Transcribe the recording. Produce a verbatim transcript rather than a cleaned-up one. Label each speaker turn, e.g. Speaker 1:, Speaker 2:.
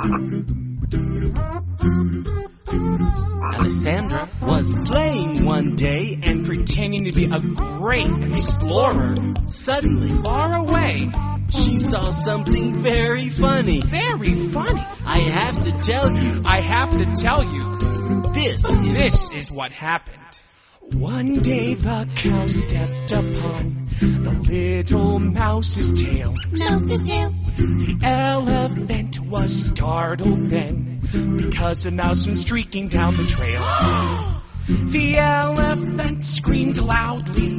Speaker 1: Alessandra was playing one day and pretending to be a great explorer. Suddenly, far away, she saw something very funny.
Speaker 2: Very funny?
Speaker 1: I have to tell you.
Speaker 2: I have to tell you.
Speaker 1: This is...
Speaker 2: This is what happened. One day the cow stepped upon the little mouse's tail.
Speaker 3: Mouse's tail.
Speaker 2: The elephant was startled then, because a mouse went streaking down the trail. The elephant screamed loudly.